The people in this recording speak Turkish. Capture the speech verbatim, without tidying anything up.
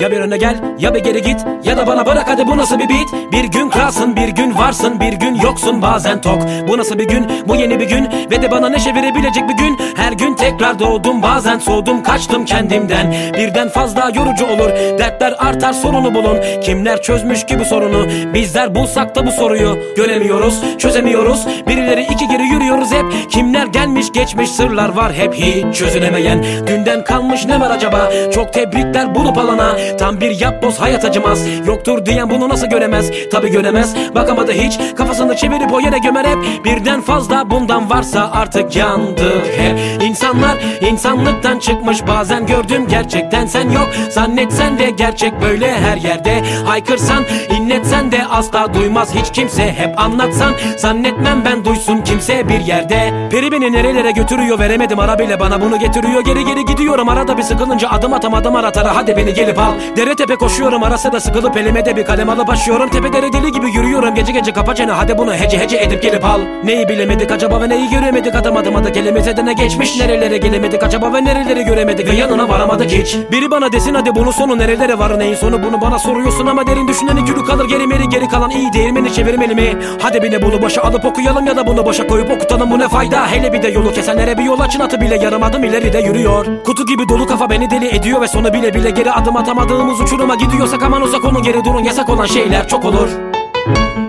Ya bir öne gel ya bir geri git, ya da bana bırak hadi bu nasıl bir beat. Bir gün kralsın bir gün varsın, bir gün yoksun bazen tok. Bu nasıl bir gün, bu yeni bir gün ve de bana neşe verebilecek bir gün. Her gün tekrar doğdum, bazen soğudum, kaçtım kendimden. Birden fazla yorucu olur, dertler artar, sorunu bulun. Kimler çözmüş ki bu sorunu, bizler bulsak da bu soruyu göremiyoruz, çözemiyoruz. Birileri iki geri yürüyoruz hep. Kimler gelmiş geçmiş, sırlar var hep hiç çözülemeyen. Dünden kalmış ne var acaba, çok tebrikler bulup alana. Tam bir yapboz, hayat acımaz, yoktur diyen bunu nasıl göremez. Tabi göremez, bakamadı hiç, kafasını çevirip o yere gömer hep. Birden fazla bundan varsa artık yandı hep. İnsanlar insanlıktan çıkmış, bazen gördüm gerçekten sen yok. Zannetsen de gerçek böyle her yerde. Haykırsan inletsen de asla duymaz hiç kimse. Hep anlatsan zannetmem ben duysun kimse bir yerde. Peri beni nerelere götürüyor, veremedim ara bile bana bunu getiriyor. Geri geri gidiyorum, arada bir sıkılınca adım atamadım aratara. Hadi beni gelip al, dere tepe koşuyorum, arası da sıkılıp elime de bir kalem alıp başlıyorum. Tepelere deli gibi yürüyorum, gece gece kapa çene, hadi bunu hece hece edip gelip al. Neyi bilemedik acaba ve neyi göremedik, adım adım adı kelimize de ne geçmiş. Nerelere gelemedik acaba ve nereleri göremedik ve yanına varamadık hiç. Biri bana desin hadi bunun sonu nerelere var, neyin sonu bunu bana soruyorsun ama derin düşüneni külü kalır geri meri. Geri kalan iyi değirmeni çevirmeli mi? Hadi bile bunu başa alıp okuyalım ya da bunu başa koyup okutalım, bu ne fayda? Hele bir de yolu kesenlere bir yol açın, atı bile yarım adım ileride yürüyor. Kutu gibi dolu kafa beni deli ediyor ve sonu bile bile geri adım atamadığımız uçuruma gidiyorsak aman uzak olun, geri durun, yasak olan şeyler çok olur.